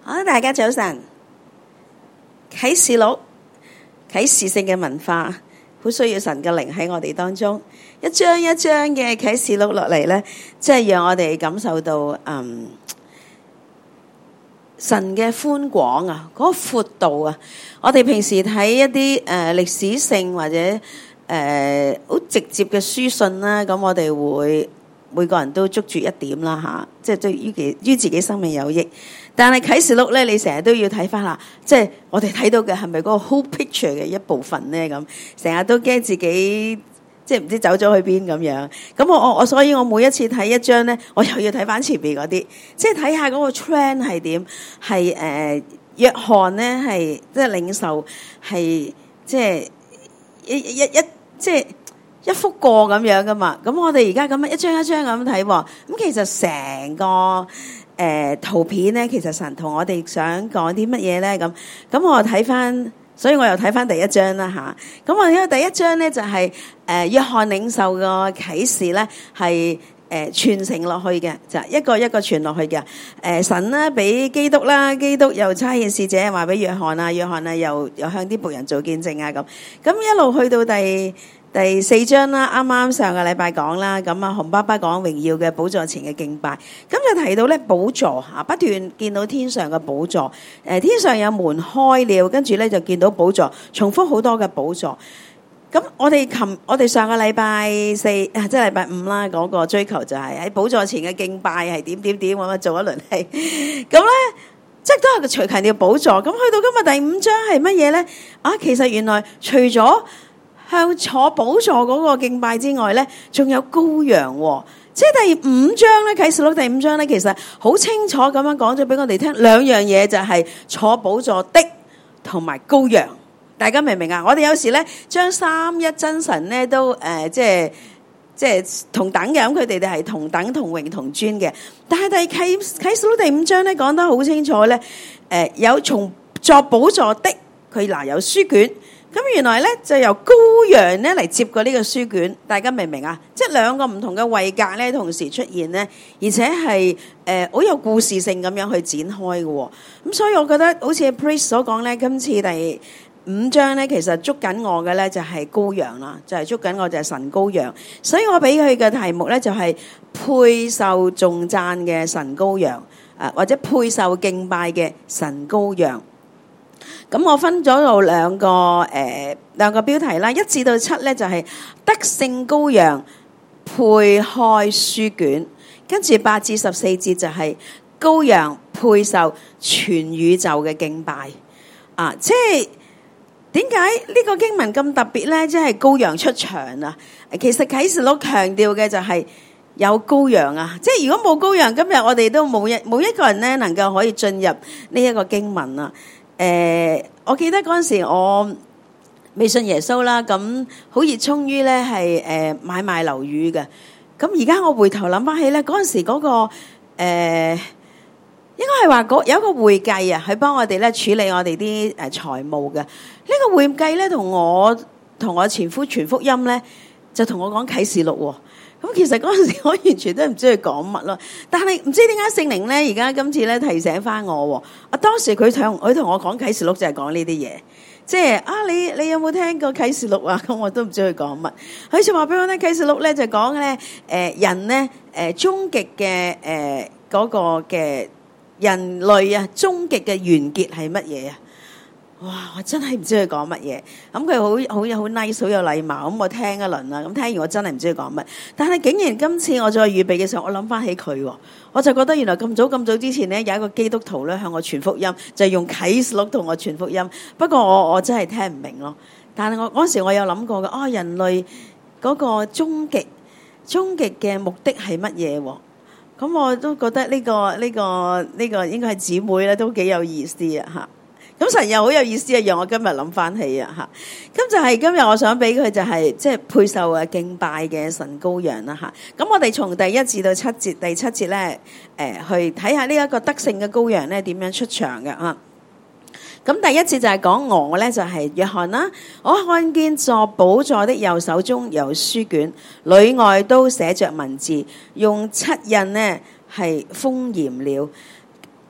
好，大家早晨。啟示錄啟示性嘅文化，好需要神嘅靈喺我哋當中，一張一張嘅啟示錄落嚟呢，即係讓我哋感受到神嘅寬廣啊，嗰個闊度啊。我哋平時睇一啲歷史性或者好直接嘅書信啦，咁我哋會每個人都捉住一點啦吓，即係對於自己生命有益。但係啟示錄咧，你成日都要睇翻啦，即係我哋睇到嘅係咪嗰個 whole picture 嘅一部分咧？咁成日都驚自己即係唔知走咗去邊咁樣。咁所以我每一次睇一章咧，我又要睇翻前邊嗰啲，即係睇下嗰個 trend 係點，係約翰咧係即係領袖係即係即係一幅過咁樣噶嘛。咁我哋而家咁樣一張一張咁睇，咁其實成個圖片咧，其實神同我哋想講啲乜嘢咧？咁我睇翻，所以我又睇翻第一章啦吓。咁我睇第一章咧就係約翰領受個啟示咧係傳承落去嘅，就一個一個傳落去嘅。神咧俾基督啦，基督又差遣使者話俾約翰啊，約翰啊又向啲僕人做見證啊咁一路去到第4章啦，啱啱上個禮拜講啦，咁洪爸爸講榮耀嘅寶座前嘅敬拜，咁就提到咧寶座啊，不斷見到天上嘅寶座，天上有門開了，跟住咧就見到寶座，重複好多嘅寶座。咁我哋上個禮拜4，即係禮拜5啦，嗰個追求就係喺寶座前嘅敬拜係點咁樣做一輪戲，咁咧即係都係隨強調寶座。咁去到今日第5章係乜嘢咧？其實原來除咗向坐寶座嗰個敬拜之外咧，仲有羔羊喎。即係第5章咧，啟示錄第5章咧，其實好清楚咁樣講咗俾我哋聽兩樣嘢，就係坐寶座的同埋羔羊。大家明唔明啊？我哋有時咧將三一真神咧都即係同等嘅，咁佢哋係同等同榮同尊嘅。但係啟示錄第5章咧講得好清楚咧，有從坐寶座的佢有書卷。咁原來咧就由羔羊咧嚟接過呢個書卷，大家明唔明啊？即係兩個唔同嘅位格咧同時出現咧，而且係好有故事性咁樣去展開嘅。咁所以我覺得好似 Priest 所講咧，今次第5章咧，其實捉緊我嘅咧就係羔羊啦，就係捉緊我就係神羔羊。所以我俾佢嘅題目咧就係配受頌讚嘅神羔羊，或者配受敬拜嘅神羔羊。咁我分咗到兩個標題啦，1至到7咧就係得勝羔羊配開書卷，跟住8至14節就係羔羊配受全宇宙嘅敬拜。即係點解呢個經文咁特別咧？即係羔羊出場啊！其實啟示錄強調嘅就係有羔羊啊！即係如果冇羔羊，今日我哋都冇一個人咧能夠可以進入呢一個經文啊！我記得嗰陣時我未信耶穌啦，咁好熱衷於咧係買賣樓宇嘅。咁而家我回頭諗翻起咧，嗰陣時嗰個應該係話有一個會計啊，佢幫我哋咧處理我哋啲財務嘅。呢個會計咧同我前夫傳福音咧，就同我講啟示錄喎。咁其實嗰陣時我完全都唔知佢講乜咯，但係唔知點解聖靈咧而家今次咧提醒翻我。當時佢同我講啟示錄就係講呢啲嘢，即係你有冇聽過啟示錄啊？咁我都唔知佢講乜。佢就話俾我聽啟示錄咧就講咧人咧終極嘅嗰個嘅人類啊，終極嘅完結係乜嘢啊？哇！我真係唔知佢講乜嘢，咁佢好 nice， 好有禮貌，咁我聽一輪啦，咁聽完我真係唔知佢講乜，但係竟然今次我再預備嘅時候，我諗翻起佢，我就覺得原來咁早之前咧有一個基督徒咧向我傳福音，就係用啟示錄同我傳福音，不過我真係聽唔明咯。但係我嗰時我有諗過嘅，人類嗰個終極嘅目的係乜嘢？咁我都覺得呢個應該係姊妹咧都幾有意思啊吓。咁神又好有意思啊，讓我今日諗翻起啊吓。咁就係今日我想俾佢就係即係配受敬拜嘅神羔羊啦吓。咁我哋從第1至到7節，第7節咧去睇下呢一個得勝嘅羔羊咧點樣出場嘅啊。咁第1節就係講我咧就係約翰啦，我看見坐寶座的右手中有書卷，裏外都寫着文字，用7印呢係封嚴了。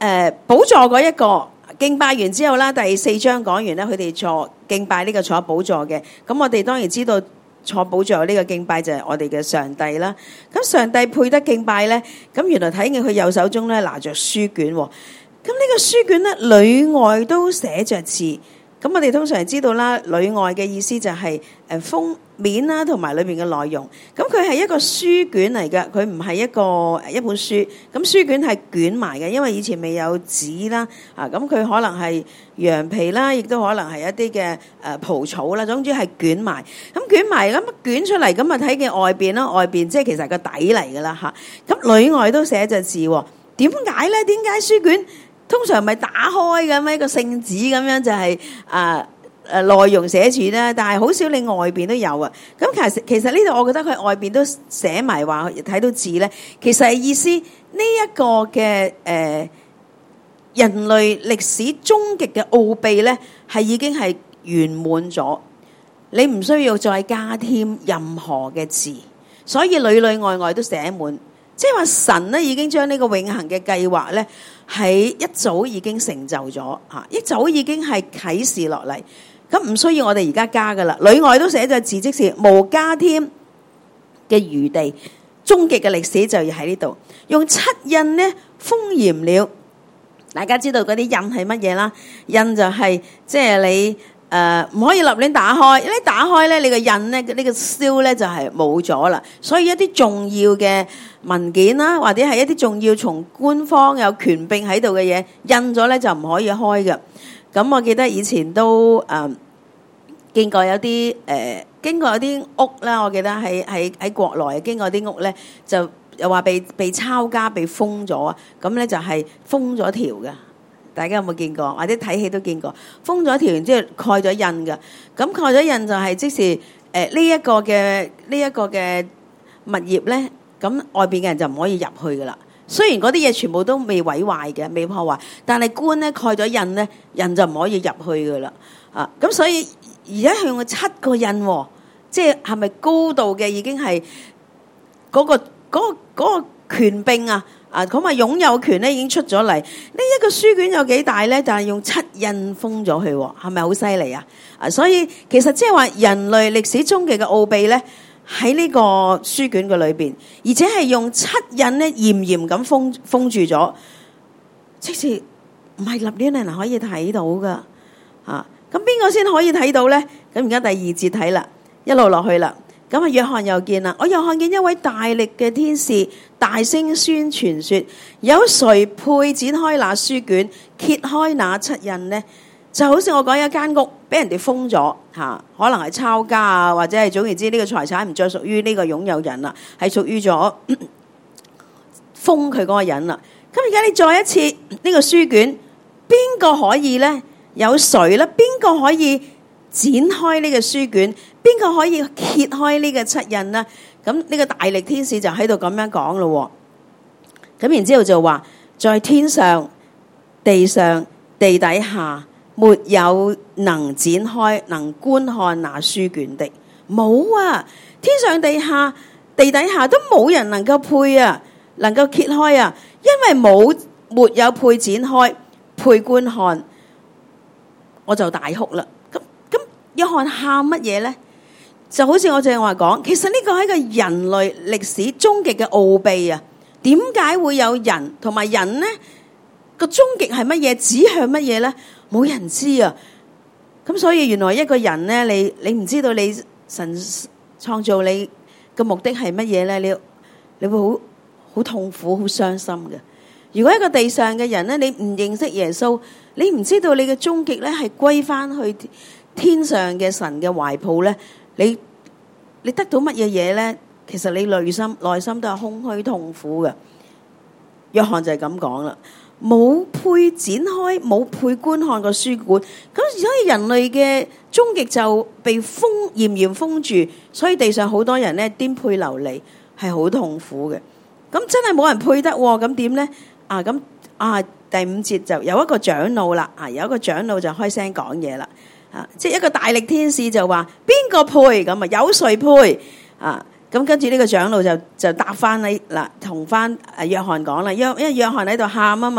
寶座嗰一個敬拜完之後啦，第4章講完咧，佢哋坐敬拜呢個坐寶座嘅。咁我哋當然知道坐寶座呢個敬拜就係我哋嘅上帝啦。咁上帝配得敬拜咧，咁原來睇見佢右手中咧拿着書卷。咁呢個書卷咧裏外都寫着字。咁我哋通常知道啦，裏外嘅意思就係封面啦，同埋裏邊嘅內容。咁佢係一個書卷嚟嘅，佢唔係一本書。咁書卷係捲埋嘅，因為以前未有紙啦。咁佢可能係羊皮啦，亦都可能係一啲嘅蒲草啦。總之係捲埋。咁捲埋咁捲出嚟，咁啊睇見外邊啦，外邊即係其實係個底嚟噶啦嚇。咁裏外都寫着字。點解咧？點解書卷通常咪打開咁一個聖旨咁樣就係內容寫住咧，但係好少你外邊都有啊。咁其實呢度我覺得佢外邊都寫埋話睇到字咧，其實係意思呢一個嘅人類歷史終極嘅奧秘咧，係已經係圓滿咗，你唔需要再加添任何嘅字，所以裏裏外外都寫滿，即係話神咧已經將呢個永恆嘅計劃咧喺一早已經成就咗嚇，一早已經係啟示落嚟。咁唔需要我哋而家加噶啦，裏外都寫咗字，即是無加添嘅餘地。終極嘅歷史就要喺呢度，用7印呢封嚴了。大家知道嗰啲印係乜嘢啦？印就係即係你唔可以立亂打開，一打開咧，你個印咧呢個燒咧就係冇咗啦。所以一啲重要嘅文件啦，或者係一啲重要從官方有權柄喺度嘅嘢，印咗咧就唔可以開嘅。咁我記得以前都經過有啲經過有啲屋啦，我記得喺國內經過啲屋咧，就又話被抄家被封咗啊！咁咧就係封咗條嘅，大家有冇見過？或者睇戲都見過，封咗條，然之後蓋咗印嘅。咁蓋咗印就係即是呢一個嘅物業咧，咁外邊嘅人就唔可以入去噶啦。雖然嗰啲嘢全部都未毀壞嘅，未破壞，但係官咧蓋咗印咧，人就唔可以入去噶啦。咁所以而家係用7個印，即係咪高度嘅已經係嗰個權柄啊？咁啊擁有權咧已經出咗嚟。呢一個書卷有幾大咧？但係用7印封咗佢，係咪好犀利啊？所以其實即係話人類歷史終極嘅奧秘咧，喺呢個書卷嘅裏邊，而且係用7印咧嚴嚴咁封住咗，即是唔係立亂人可以睇到噶。咁邊個先可以睇到咧？咁而家第2節睇啦，一路落去啦。咁啊，約翰又見啦，我又看見一位大力嘅天使大聲宣傳說：有誰配展開那書卷，揭開那7印呢？就好似我講有一間屋俾人哋封咗嚇，可能係抄家啊，或者係總言之呢個財產唔再屬於呢個擁有人啦，係屬於咗封佢嗰個人啦。咁而家你再一次呢個書卷，邊個可以呢？有誰呢？邊個可以展開呢個書卷？邊個可以揭開呢個7印呢？咁呢個大力天使就喺度咁樣講咯。咁然之後就話，在天上、地上、地底下，沒有能展開、能觀看那書卷的，冇啊！天上、地下、地底下都冇人能夠配啊，能夠揭開啊，因為沒有配展開、配觀看。我就大哭啦！咁約翰喊乜嘢咧？就好似我正話講，其實呢個係一個人類歷史終極嘅奧秘啊！點解會有人同埋人呢？個終極係乜嘢？指向乜嘢咧？冇人知啊！咁所以原來一個人咧，你唔知道你神創造你嘅目的係乜嘢咧？你會好痛苦、好傷心嘅。如果一個地上嘅人咧，你唔認識耶穌，你唔知道你嘅終極咧係歸翻去天上嘅神嘅懷抱咧，你得到乜嘢嘢咧？其實你內心都係空虛痛苦嘅。約翰就係咁講啦，冇配展開，冇配觀看個書館，咁所以人類嘅終極就被嚴嚴封住，所以地上好多人咧顛沛流離，係好痛苦嘅。咁真係冇人配得，咁點咧？第5節就有一個長老啦，有一個長老就開聲講嘢啦，即係一個大力天使就話邊個配？咁啊，有誰配？咁跟住呢個長老就答翻你嗱，同翻約翰講啦，因為約翰喺度喊啊嘛，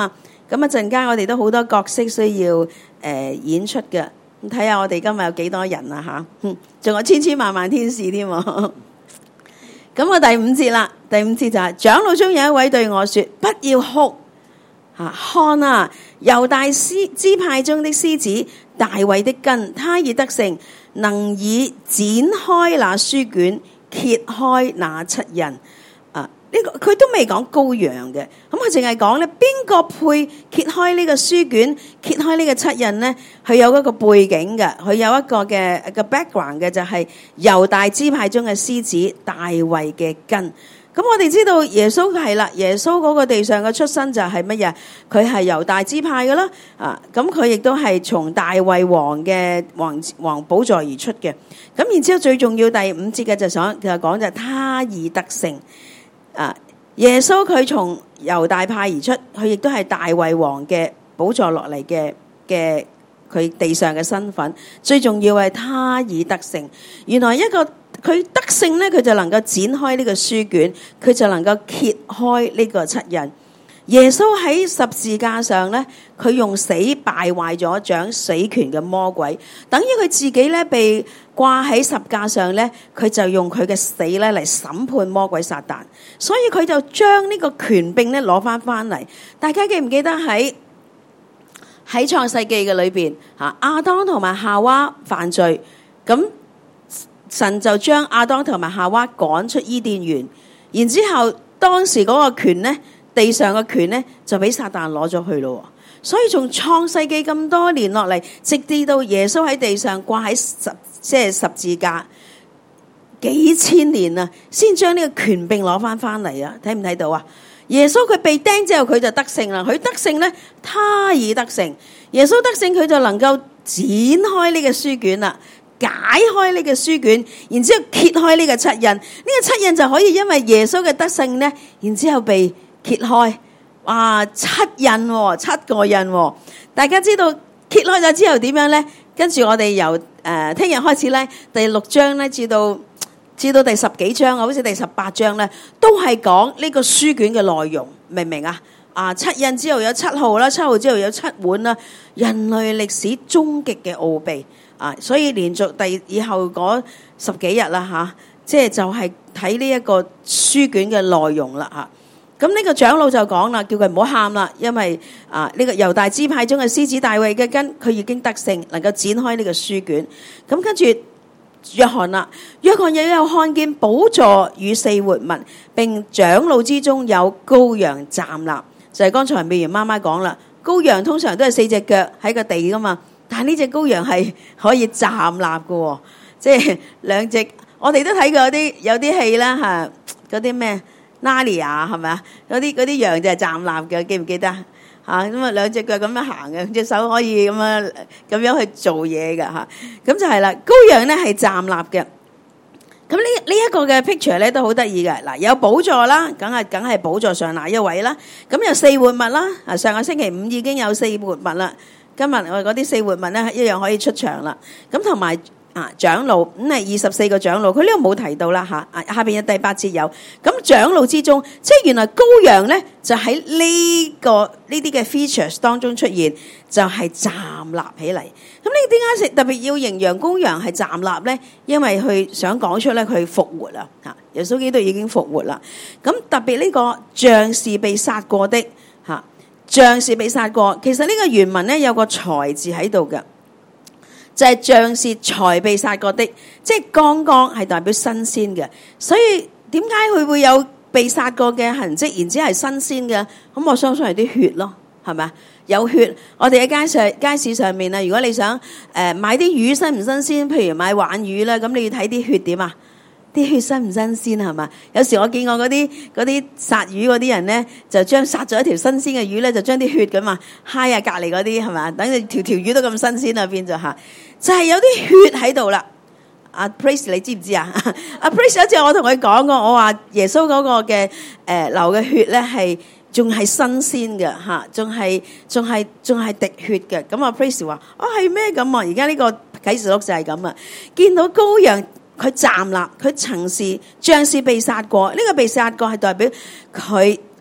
咁一陣間我哋都好多角色需要演出嘅，咁睇下我哋今日有幾多人啊吓，仲有千千萬萬天使添。咁我第五節啦，第五節就係長老中有一位對我說：不要哭，看啊，猶大支派中的獅子大衛的根，他已得勝，能以展開那書卷，揭開那七印。呢個佢都未講羔羊嘅，咁佢淨係講咧邊個配揭開呢個書卷，揭開呢個七印咧？佢有一個背景嘅，佢有一個嘅background嘅，就係猶大支派中嘅獅子大衛嘅根。咁我哋知道耶穌係啦，耶穌嗰個地上嘅出身就係乜嘢？佢係猶大支派嘅啦，咁佢亦都係從大衛王嘅王寶座而出嘅。咁然之後最重要第五節嘅就講就他已得勝。耶穌佢從猶大派而出，佢亦都係大衛王嘅寶座落嚟嘅佢地上嘅身份。最重要係他已得勝。原來一個佢得勝咧，佢就能夠展開呢個書卷，佢就能夠揭開呢個七印。耶穌喺十字架上咧，佢用死敗壞咗掌死權嘅魔鬼，等於佢自己咧被掛喺十架上咧，佢就用佢嘅死咧嚟審判魔鬼撒旦，所以佢就將呢個權柄咧攞翻嚟。大家記唔記得喺創世記嘅裏邊亞當同埋夏娃犯罪，咁神就將亞當同埋夏娃趕出伊甸園，然之後當時嗰個權咧，地上嘅權咧就俾撒旦攞咗去咯。所以從創世記咁多年落嚟，直至到耶穌喺地上掛喺十字架幾千年啊，先將呢個權柄攞翻嚟啊！睇唔睇到啊？耶穌佢被釘之後，佢就得勝啦。佢得勝咧，他已得勝。耶穌得勝，佢就能夠展開呢個書卷啦，解開呢個書卷，然之後揭開呢個七印。呢個七印就可以因為耶穌嘅得勝咧，然之後被揭開。哇，七印喎，七個印喎。大家知道揭開咗之後點樣咧？跟住我哋由聽日開始咧，第6章咧至到第十幾章，好似第18章咧，都係講呢個書卷嘅內容，明唔明啊？七印之後有7號啦，7號之後有7碗啦，人類歷史終極嘅奧秘所以連續以後嗰10幾日啦即係就係睇呢一個書卷嘅內容啦咁呢個長老就講啦，叫佢唔好喊啦，因為呢個猶大支派中嘅獅子大衛嘅根，佢已經得勝，能夠展開呢個書卷。咁跟住約翰啦，約翰又有看見寶座與4活物，並長老之中有羔羊站立，就係剛才美元媽媽講啦，羔羊通常都係4隻腳喺個地噶嘛，但係呢隻羔羊係可以站立嘅，即係2隻。我哋都睇過有啲戲啦嗰啲咩？納尼亞係咪啊？嗰啲羊就係站立嘅，記唔記得咁2隻腳咁樣行嘅，隻手可以咁樣去做嘢嘅咁就係啦。羔羊咧係站立嘅。咁呢一個嘅 picture 咧都好得意嘅。嗱，有寶座啦，梗係寶座上哪一位啦？咁有4活物啦。上個星期5已經有4活物啦。今日我哋嗰啲4活物咧一樣可以出場啦。咁同埋長老咁係24個長老，佢呢度冇提到啦下邊嘅第8節有。咁長老之中，即係原來羔羊咧就喺呢啲嘅 features 當中出現，就係站立起嚟。咁呢點解特別要形容羔羊係站立咧？因為佢想講出咧佢復活啦耶穌基督已經復活啦。咁特別呢個像是被殺過的像是被殺過，其實呢個原文咧有個才字喺度嘅。就係像是才被殺過的，即係剛剛係代表新鮮嘅，所以點解佢會有被殺過嘅痕跡，然之後係新鮮嘅？咁我相信係啲血咯，係咪啊？有血，我哋喺街市上面啊，如果你想買啲魚新唔新鮮，譬如買鯇魚啦，咁你要睇啲血點啊？啲血新唔新鮮係嘛？有時我見過嗰啲殺魚嗰啲人咧，就將殺咗一條新鮮嘅魚咧，就將啲血咁揩隔離嗰啲係嘛？等你條魚都咁新鮮啊，變咗就係有啲血喺度啦。阿 Praise 你知唔知啊？阿 Praise 有一次我同佢講過，我話耶穌嗰個嘅流嘅血咧係仲係新鮮嘅仲係滴血嘅。咁阿 Praise 話係咩咁啊？而家呢個啟示錄就係咁啊，見到羔羊。佢站立，佢曾是像是被殺過。呢個被殺過係代表佢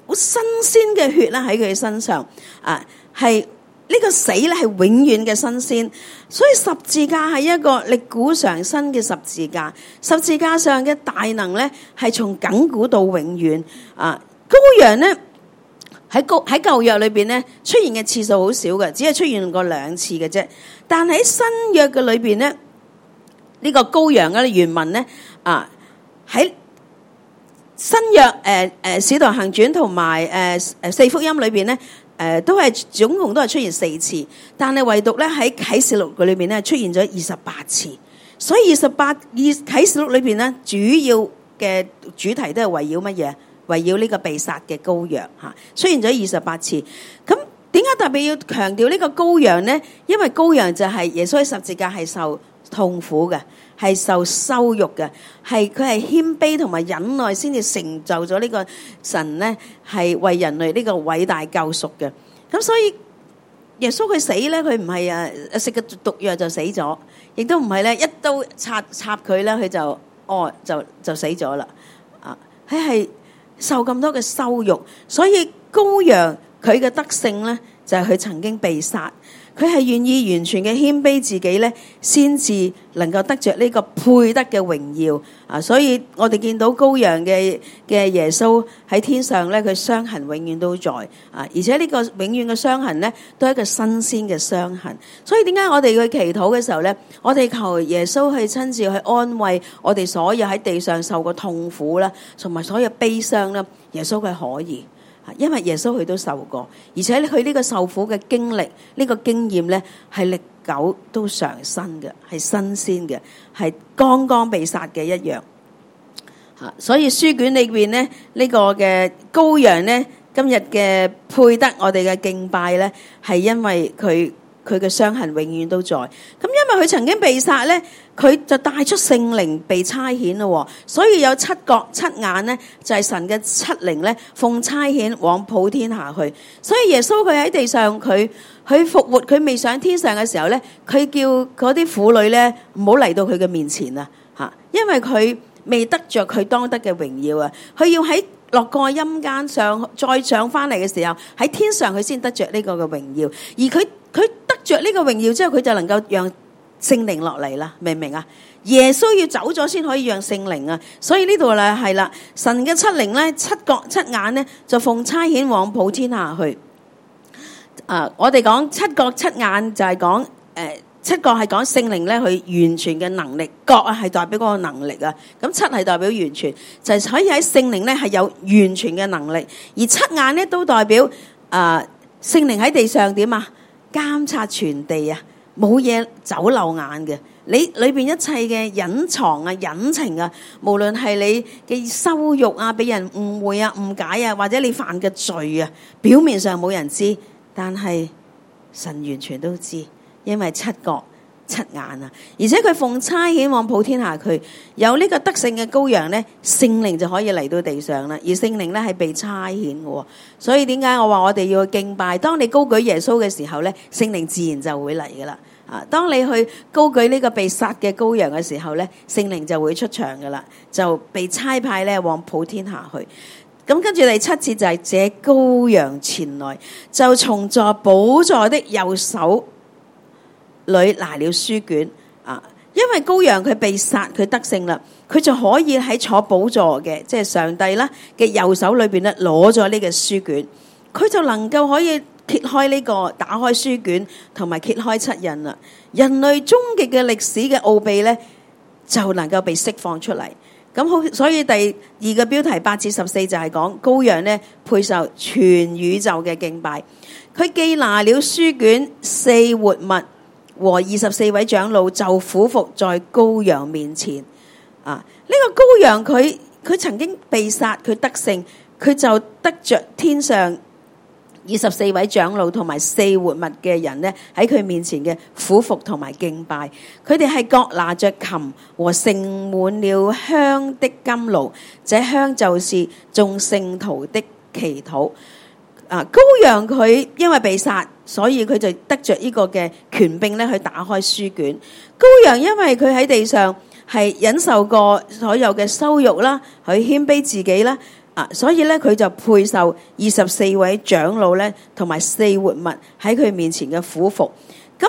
好新鮮嘅血啦喺佢身上啊，係呢個死咧係永遠嘅新鮮，所以十字架係一個歷古常新嘅十字架。十字架上嘅大能咧係從亙古到永遠啊。羔羊咧喺舊約裏邊咧出現嘅次數好少嘅，只係出現過2次嘅啫。但喺新約嘅裏邊咧，呢個羔羊嘅原文咧啊喺新約使徒行傳同埋4福音裏邊咧都係總共都係出現4次，但係唯獨咧喺啟示錄裏邊咧出現咗28次。所以啟示錄裏邊咧主要嘅主題都係圍繞乜嘢？圍繞呢個被殺嘅羔羊嚇，出現咗28次。咁點解特別要強調呢個羔羊呢？因為羔羊就係耶穌喺十字架係受痛苦嘅，係受羞辱嘅，佢係謙卑同埋忍耐先至成就咗呢個神呢係為人類呢個偉大救贖嘅。咁所以耶穌佢死咧，佢唔係食個毒藥就死咗，亦都唔係咧一刀插佢咧，佢就死咗啦。啊，佢係受咁多嘅羞辱，所以羔羊佢嘅德性咧就係佢曾經被殺，佢係願意完全嘅謙卑自己咧，先至能夠得着呢個配得嘅榮耀啊！所以我哋見到羔羊嘅耶穌喺天上咧，佢傷痕永遠都在啊！而且呢個永遠嘅傷痕咧，都係一個新鮮嘅傷痕。所以點解我哋去祈禱嘅時候咧，我哋求耶穌去親自去安慰我哋所有喺地上受過痛苦啦，同埋所有悲傷啦，耶穌佢可以。因為耶穌佢都受過，而且佢呢個受苦嘅經歷，呢個經驗咧係歷久都常新嘅，係新鮮嘅，係剛剛被殺嘅一樣。所以書卷裏邊咧呢個嘅羔羊咧，今日嘅配得我哋嘅敬拜咧，係因為佢嘅傷痕永遠都在。咁因為佢曾經被殺咧，佢就帶出聖靈被差遣咯，所以有7角7眼咧，就係神嘅7靈咧，奉差遣往普天下去。所以耶穌佢喺地上，佢復活，佢未上天上嘅時候咧，佢叫嗰啲婦女咧唔好嚟到佢嘅面前啊，吓，因為佢未得着佢當得嘅榮耀啊，佢要喺落過陰間上再上翻嚟嘅時候，喺天上佢先得着呢個嘅榮耀，而佢得着呢個榮耀之後，佢就能夠讓聖靈落嚟啦，明唔明啊？耶穌要走咗先可以讓聖靈啊，所以呢度咧係啦，神嘅7靈咧7角7眼咧就奉差遣往普天下去。我哋講7角7眼就係講7角係講聖靈咧佢完全嘅能力，角啊係代表嗰個能力啊，咁7係代表完全，就係可以喺聖靈咧係有完全嘅能力，而7眼咧都代表聖靈喺地上點啊？監察全地啊，冇嘢走漏眼嘅。你裏邊一切嘅隱藏啊、隱情啊，無論係你嘅羞辱啊、俾人誤會啊、誤解啊，或者你犯嘅罪啊，表面上冇人知，但係神完全都知，因為7角7眼啊，而且佢奉差遣往普天下去，有呢個得勝嘅羔羊咧，聖靈就可以嚟到地上啦。而聖靈咧係被差遣嘅，所以點解我話我哋要去敬拜？當你高舉耶穌嘅時候咧，聖靈自然就會嚟噶啦。當你去高舉呢個被殺嘅羔羊嘅時候咧，聖靈就會出場噶啦，就被差派咧往普天下去。咁跟住第7節就係這羔羊前來，就從坐寶座的右手裏拿了書卷啊，因為羔羊佢被殺，佢得勝啦，佢就可以喺坐寶座嘅，即係上帝啦嘅右手裏邊咧攞咗呢個書卷，佢就能夠可以揭開呢個打開書卷，同埋揭開7印啦。人類終極嘅歷史嘅奧秘咧，就能夠被釋放出嚟。咁好，所以第2個標題8至14就係講羔羊咧配受全宇宙嘅敬拜。佢既拿了書卷，4活物和24位長老就俯伏在羔羊面前。呢個羔羊佢曾經被殺，佢得勝，佢就得着天上24位長老同埋4活物嘅人咧喺佢面前嘅俯伏同埋敬拜。佢哋係各拿着琴和盛滿了香的金爐，這香就是眾聖徒的祈禱。羔羊佢因為被殺，所以佢就得着呢個嘅權柄咧去打開書卷。羔羊因為佢喺地上係忍受過所有嘅羞辱啦，佢謙卑自己啦， 所以咧佢就配受24位長老咧同埋4活物喺佢面前嘅俯伏。咁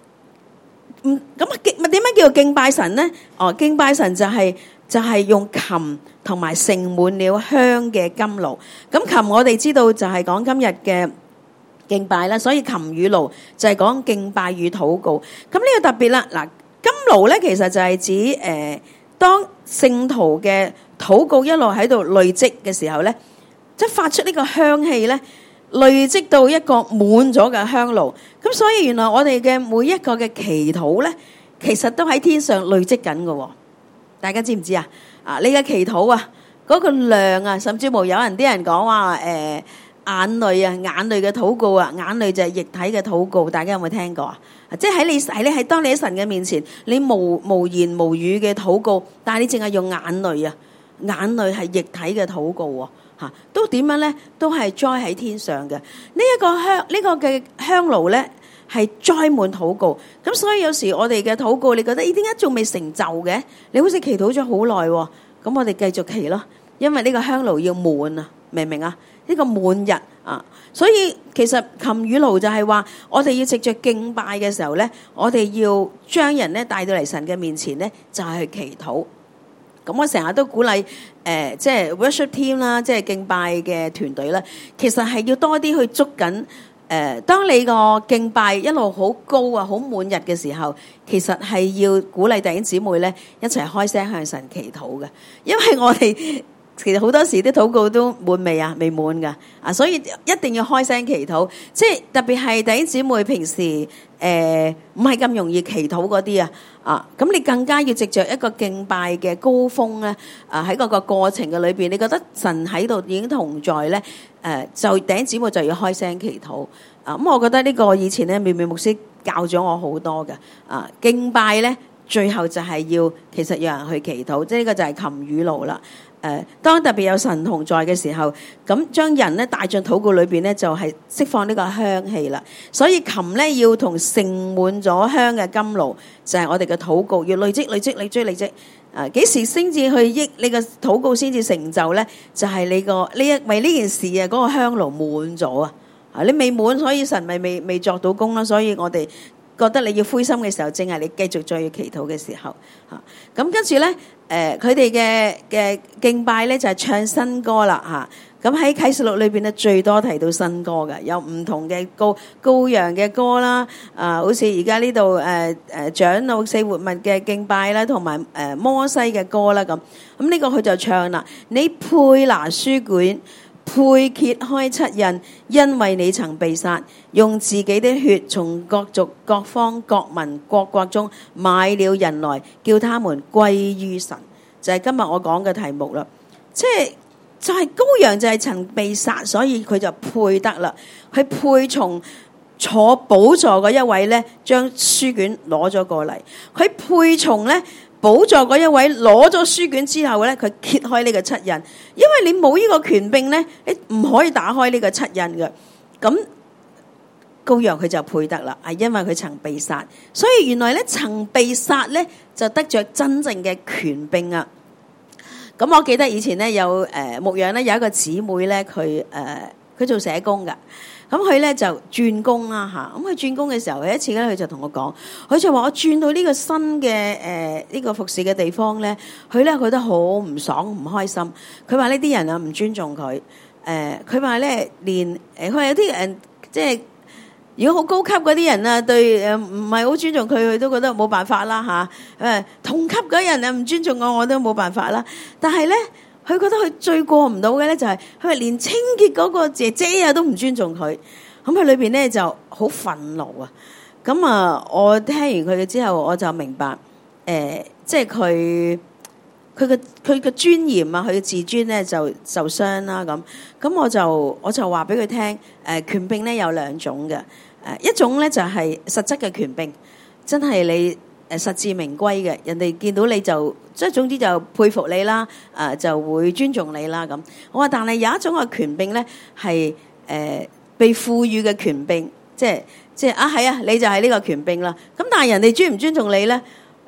點樣叫做敬拜神咧？敬拜神就係用琴同埋盛滿了香嘅金爐。咁琴我哋知道就係講今日嘅敬拜啦，所以琴與爐就係講敬拜與禱告。咁呢個特別啦，嗱，金爐咧其實就係指當聖徒嘅禱告一路喺度累積嘅時候咧，即係發出呢個香氣咧，累積到一個滿咗嘅香爐。咁所以原來我哋嘅每一個嘅祈禱咧，其實都喺天上累積緊嘅。大家知唔知啊？你嘅祈禱啊，嗰個量啊，甚至乎有啲人講話眼淚啊，眼淚嘅禱告啊，眼淚就係液體嘅禱告。大家有冇聽過啊？即係當你喺神嘅面前，你無言無語嘅禱告，但係你淨係用眼淚啊，眼淚係液體嘅禱告喎。都點樣咧？都係栽喺天上嘅。呢個嘅香爐咧，係栽滿禱告。咁所以有時我哋嘅禱告，你覺得點解仲未成就嘅？你好似祈禱咗好耐喎。咁我哋繼續祈咯，因為呢個香爐要滿啊，明唔明啊？呢個滿日啊，所以其實琴與爐就係話，我哋要藉着敬拜嘅時候咧，我哋要將人咧帶到嚟神嘅面前咧，就係去祈禱。咁我成日都鼓勵即係 worship team 啦，即係敬拜嘅團隊啦，其實係要多啲去捉緊當你個敬拜一路好高啊，好滿日嘅時候，其實係要鼓勵弟兄姊妹咧一齊開聲向神祈禱嘅，因為我哋其實好多時啲禱告都滿未啊？未滿噶所以一定要開聲祈禱。即係特別係弟兄姊妹平時唔係咁容易祈禱嗰啲咁你更加要藉着一個敬拜嘅高峰咧喺嗰個過程嘅裏邊，你覺得神喺度已經同在咧就弟兄姊妹就要開聲祈禱咁我覺得呢個以前咧妙妙牧師教咗我好多嘅敬拜咧，最後就係其實有人去祈禱，即係呢個就係琴與爐啦。當特別有神同在嘅時候，咁將人咧帶進禱告裏邊咧，就係釋放呢個香氣啦。所以琴咧要同盛滿咗香嘅金爐，就係我哋嘅禱告要累積。幾時先至去益你個禱告先至成就咧？就係你為呢件事嗰個香爐滿咗啊！你未滿，所以神咪未作到功啦。所以我哋覺得你要灰心嘅時候，正係你繼續再要祈禱嘅時候咁跟住咧，佢哋嘅敬拜咧就係唱新歌啦咁喺啟示錄裏邊咧最多提到新歌嘅，有唔同嘅羔羊嘅歌啦，好似而家呢度長老4活物嘅敬拜啦，同埋摩西嘅歌啦咁呢個佢就唱啦，你配拿書卷，配揭開7印，因為你曾被殺，用自己的血從各族各方各民各國中買了人來，叫他們歸於神。就係今日我講嘅題目啦，就係羔羊就係曾被殺，所以佢就配得啦。佢配從坐寶座嗰一位咧，將書卷攞咗過嚟。佢配從咧寶座嗰一位攞咗書卷之後咧，佢揭開呢個7印，因為你冇呢個權柄咧，你唔可以打開呢個7印嘅。咁羔羊佢就配得啦，係因為佢曾被殺，所以原來咧曾被殺咧就得着真正嘅權柄啊！咁我記得以前咧有牧養咧有一個姊妹咧，佢做社工噶，咁佢咧就轉工啦咁佢轉工嘅時候，有一次咧佢就同我講，佢就話我轉到呢個新嘅呢個服侍嘅地方咧，佢咧覺得好唔爽唔開心。佢話呢啲人啊唔尊重佢，佢話咧連佢話有啲人即係。如果好高級嗰啲人啊，對唔係好尊重佢，佢都覺得冇辦法啦同級嗰人啊唔尊重我都冇辦法啦。但係咧，佢覺得佢最過唔到嘅咧就係佢話連清潔嗰個姐姐啊都唔尊重佢。咁佢裏邊咧就好憤怒啊。咁我聽完佢嘅之後，我就明白即係佢嘅尊嚴啊，佢嘅自尊咧就受傷啦。咁我就話俾佢聽，權柄咧有2種嘅，一種咧就係實質嘅權柄，真係你實至名歸嘅，人哋見到你就即係總之就佩服你啦，就會尊重你啦咁。我話但係有一種嘅權柄咧係被賦予嘅權柄，即係係啊，你就係呢個權柄啦。咁但係人哋尊唔尊重你咧？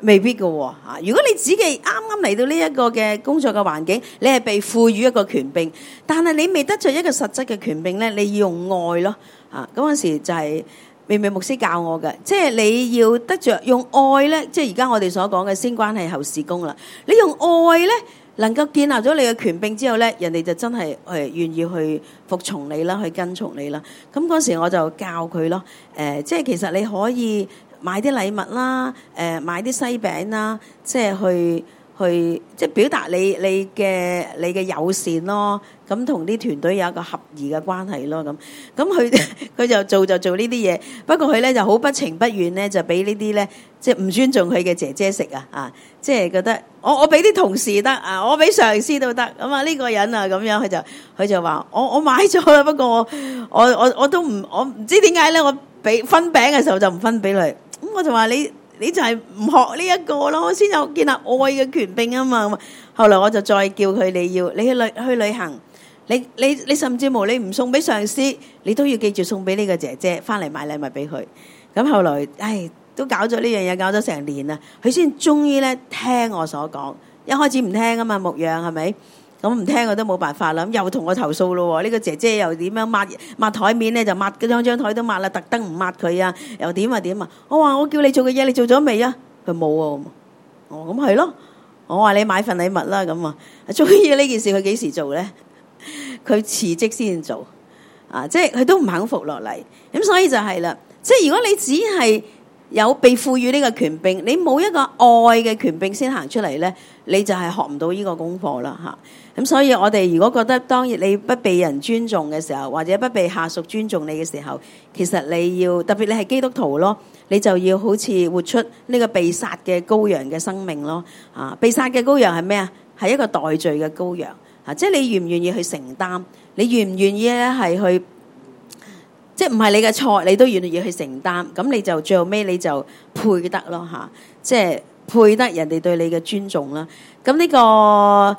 未必嘅喎。如果你只係啱啱嚟到呢一個嘅工作嘅環境，你係被賦予一個權柄，但係你未得著一個實質嘅權柄咧，你要用愛咯。嗰陣時就係微微牧師教我嘅，即係你要得著用愛咧，即係而家我哋所講嘅先關係後事工啦。你用愛咧，能夠建立咗你嘅權柄之後咧，人哋就真係願意去服從你啦，去跟從你啦。咁嗰時我就教佢咯，即係其實你可以買啲禮物啦，買啲西餅啦，即係去即係表達你嘅友善咯。咁同啲團隊有一個合宜嘅關係咯。咁佢就做呢啲嘢，不過佢咧就好不情不願咧，就俾呢啲咧即係唔尊重佢嘅姐姐食啊！即係覺得我俾啲同事得啊，我俾上司都得咁啊。呢個人啊咁樣，佢就話我買咗啦，不過我都唔知點解咧，我俾分餅嘅時候就唔分俾佢。咁我就話你就係唔學呢一個咯，先有建立愛嘅權柄啊嘛。後來我就再叫佢，你去旅行，你甚至乎你唔送俾上司，你都要記住送俾呢個姐姐，翻嚟買禮物俾佢。咁後來都搞咗呢樣嘢，搞咗成年啦，佢先終於咧聽我所講。一開始唔聽啊嘛，牧養係咪？咁唔聽我都冇辦法啦。咁又同我投訴咯。呢個姐姐又點樣抹台面咧，就抹嗰張台都抹啦，特登唔抹佢啊，又點啊？我話我叫你做嘅嘢，你做咗未啊？佢冇啊。咁係咯。我話你買份禮物啦，咁啊。終於呢件事佢幾時做咧？佢辭職先做即係佢都唔肯服落嚟。咁所以就係啦，即係如果你只係有被賦予呢個權柄，你冇一個愛嘅權柄先行出嚟咧，你就係學唔到呢個功課啦。咁所以我哋如果覺得當你不被人尊重嘅時候，或者不被下屬尊重你嘅時候，其實你要特別你係基督徒咯，你就要好似活出呢個被殺嘅羔羊嘅生命咯。被殺嘅羔羊係咩啊？係一個代罪嘅羔羊。即係你願唔願意去承擔？你願唔願意咧係去？即係唔係你嘅錯，你都願意去承擔。咁你就最後尾你就配得咯。即係配得人哋對你嘅尊重啦。咁呢個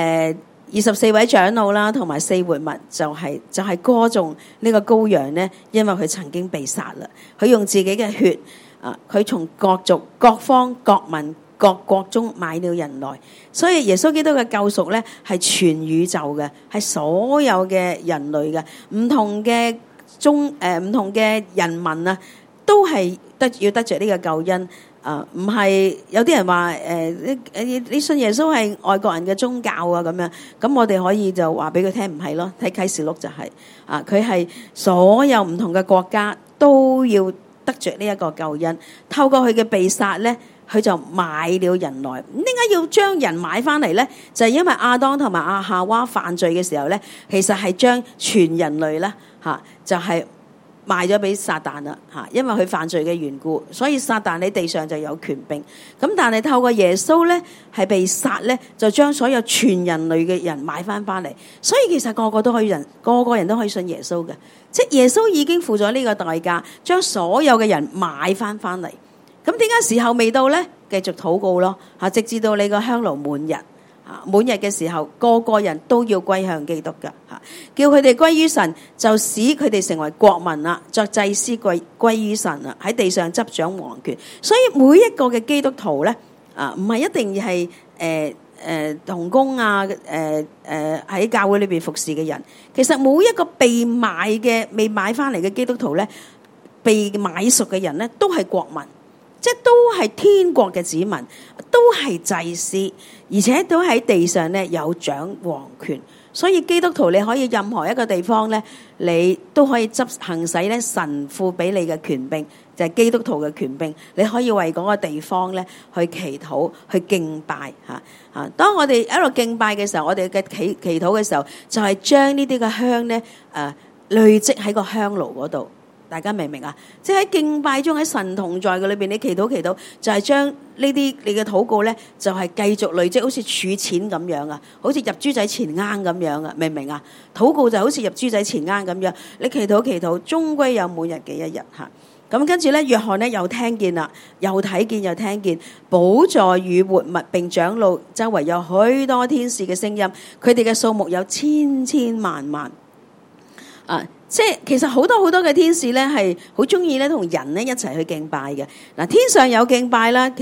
24位長老啦，同埋4活物就係歌頌呢個羔羊咧，因為佢曾經被殺啦，佢用自己嘅血佢從各族、各方、各民、各國中買了人來，所以耶穌基督嘅救贖咧係全宇宙嘅，係所有嘅人類嘅，唔同嘅唔同嘅人民啊，都係要得着呢個救恩。唔係有啲人話你信耶穌係外國人嘅宗教啊咁樣，咁我哋可以就話俾佢聽唔係咯。睇啟示錄就係佢係所有唔同嘅國家都要得着呢一個救恩。透過佢嘅被殺咧，佢就買了人來。點解要將人買翻嚟咧？就係因為亞當同埋夏娃犯罪嘅時候咧，其實係將全人類咧就係賣咗俾撒旦啦，因為佢犯罪嘅緣故，所以撒旦喺地上就有權柄。咁但係透過耶穌咧，係被殺咧，就將所有全人類嘅人買翻嚟。所以其實個個人都可以信耶穌嘅，即係耶穌已經付咗呢個代價，將所有嘅人買翻嚟。咁點解時候未到咧？繼續禱告咯，直至到你個香爐滿日。滿日嘅時候，個個人都要歸向基督噶，叫佢哋歸於神，就使佢哋成為國民啦，作祭司歸於神啦，喺地上執掌王權。所以每一個嘅基督徒咧，唔係一定係同工喺教會裏邊服侍嘅人。其實每一個被買翻嚟嘅基督徒咧，被買贖嘅人咧，都係國民。即係都係天國嘅子民，都係祭司，而且都喺地上咧有掌王權。所以基督徒你可以任何一個地方咧，你都可以行使咧神父俾你嘅權柄，就係基督徒嘅權柄。你可以為嗰個地方咧去祈禱、去敬拜嚇。當我哋一路敬拜嘅時候，我哋嘅祈禱嘅時候，就係將呢啲嘅香咧累積喺個香爐嗰度。大家明唔明啊？即係喺敬拜中，喺神同在嘅裏邊，你祈禱就係將呢啲你嘅禱告咧，就係繼續累積，好似儲錢咁樣啊，好似入豬仔錢罌咁樣啊，明唔明啊？禱告就好似入豬仔錢罌咁樣，你祈禱，終歸有滿日嘅一日嚇。咁跟住咧，約翰咧又聽見啦，又睇見又聽見，寶座與活物並長老周圍有許多天使嘅聲音，佢哋嘅數目有千千萬萬即係其實好多嘅天使咧係好中意咧同人咧一齊去敬拜嘅。嗱，天上有敬拜啦，其實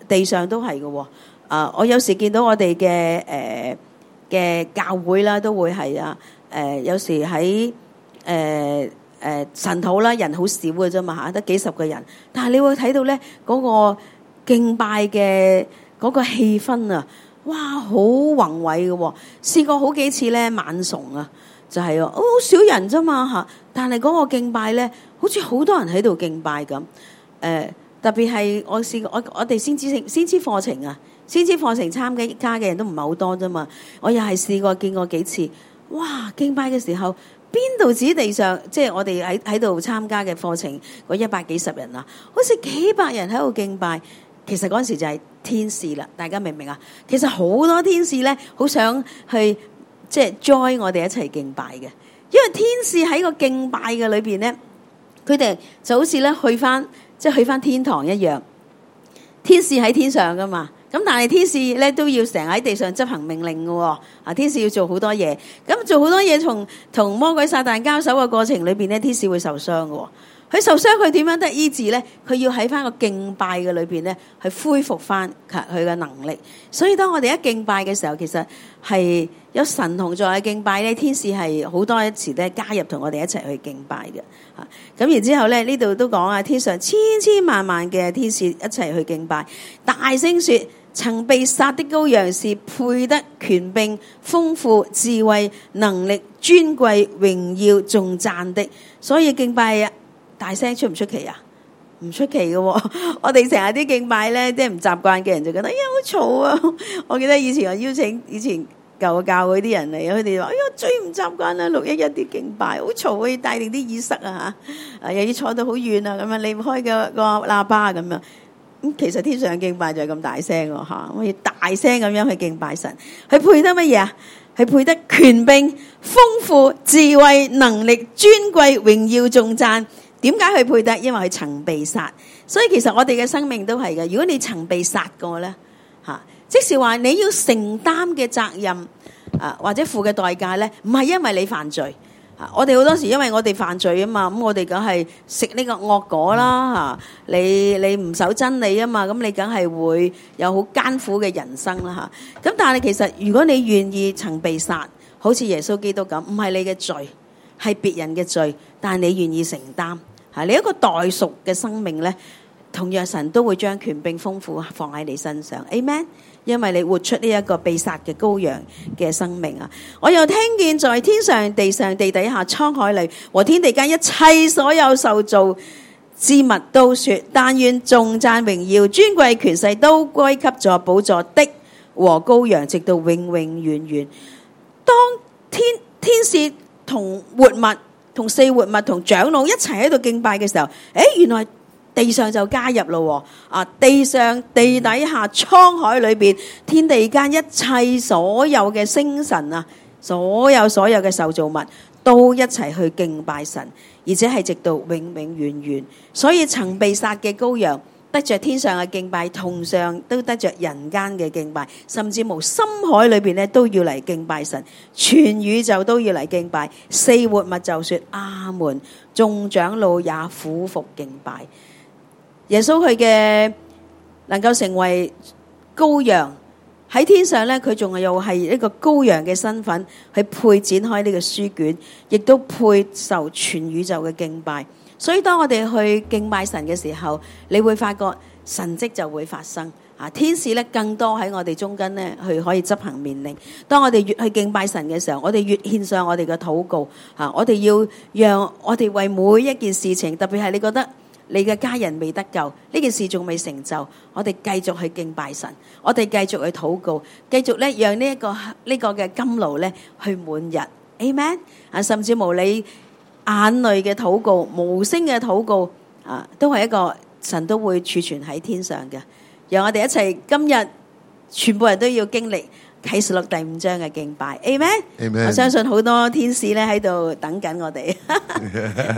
地上都係嘅。我有時見到我哋嘅教會啦，都會係有時喺神土啦，人好少嘅啫嘛嚇，得幾十個人，但係你會睇到咧嗰個敬拜嘅嗰個氣氛啊，哇，好宏偉嘅。試過好幾次咧晚崇啊，就係好少人啫嘛嚇，但係嗰個敬拜咧，好似好多人喺度敬拜咁。特別係我試過我哋先知課程啊，先知課程參加嘅人都唔係好多啫嘛。我又係試過見過幾次，哇！敬拜嘅時候，邊度指地上，即係我哋喺度參加嘅課程嗰100幾十人啊，好似幾百人喺度敬拜。其實嗰陣時就係天使啦，大家明唔明啊？其實好多天使咧，好想去即係 join 我哋一齊敬拜嘅，因為天使喺個敬拜嘅裏邊咧，佢哋就好似咧去翻天堂一樣。天使喺天上噶嘛，咁但係天使咧都要成日喺地上執行命令嘅喎。天使要做好多嘢，咁做好多嘢，同魔鬼撒旦交手嘅過程裏邊咧，天使會受傷嘅喎。佢受傷，佢點樣得醫治咧？佢要喺翻個敬拜嘅裏邊咧，去恢復翻佢嘅能力。所以當我哋一敬拜嘅時候，其實係有神同在嘅敬拜咧，天使係好多時咧加入同我哋一齊去敬拜嘅。咁然之後咧，呢度都講啊，天上千千萬萬嘅天使一齊去敬拜，大聲說：曾被殺的羔羊是配得權柄、豐富、智慧、能力、尊貴、榮耀、頌讚的。所以敬拜大聲出唔出奇啊？唔出奇嘅喎。我哋成日啲敬拜咧，即係唔習慣嘅人就覺得，哎呀好嘈啊！我記得以前我邀請以前舊教會啲人嚟，佢哋話：哎呀最唔習慣啦，611啲敬拜好嘈，要帶定啲耳塞啊嚇，又要坐到好遠啊咁樣，離唔開個喇叭咁樣。咁其實天上嘅敬拜就係咁大聲喎嚇，我要大聲咁樣去敬拜神。佢配得乜嘢啊？佢配得權柄、豐富、智慧、能力、尊貴、榮耀、頌讚。點解佢配得？因為佢曾被殺。所以其實我哋嘅生命都係嘅。如果你曾被殺過咧，即是話你要承擔嘅責任或者付嘅代價咧，唔係因為你犯罪。我哋好多時因為我哋犯罪啊嘛，咁我哋梗係食呢個惡果啦嚇。你唔守真理啊嘛，咁你梗係會有好艱苦嘅人生啦嚇。咁但係其實如果你願意曾被殺，好似耶穌基督咁，唔係你嘅罪，係別人嘅罪，但係你願意承擔嚇，你一個代贖嘅生命咧，同樣神都會將權柄豐富放喺你身上。Amen。因為你活出呢一個被殺嘅羔羊嘅生命啊！我又聽見在天上、地上、地底下、滄海裏和天地間一切所有受造之物都說：但願頌讚榮耀、尊貴、權勢都歸給坐寶座的和羔羊，直到永永遠遠。當天使同活物、同四活物、同長老一齊喺度敬拜嘅時候，原來地上就加入咯，地上、地底下、滄海裏邊、天地間一切所有嘅星神啊，所有嘅受造物都一齊去敬拜神，而且係直到永永遠遠。所以曾被殺嘅羔羊得着天上嘅敬拜，同上都得着人間嘅敬拜，甚至無深海裏邊咧都要嚟敬拜神，全宇宙都要嚟敬拜。四活物就說阿門，眾長老也俯伏敬拜。耶穌佢嘅能夠成為羔羊喺天上咧，佢仲又係一個羔羊嘅身份，去配展開呢個書卷，亦都配受全宇宙嘅敬拜。所以當我哋去敬拜神嘅時候，你會發覺神蹟就會發生啊！天使咧更多喺我哋中間咧，去可以執行命令。當我哋越去敬拜神嘅時候，我哋越獻上我哋嘅禱告啊！我哋要讓我哋為每一件事情，特別係你覺得你嘅家人未得救，呢件事仲未成就，我哋繼續去敬拜神，我哋繼續去禱告，繼續咧讓呢個嘅甘露咧去滿日 ，Amen 啊！甚至無你眼淚嘅禱告、無聲嘅禱告啊，都係一個神都會儲存喺天上嘅。讓我哋一齊今日全部人都要經歷啟示錄第5章嘅敬拜 ，Amen。我相信好多天使咧喺度等緊我哋。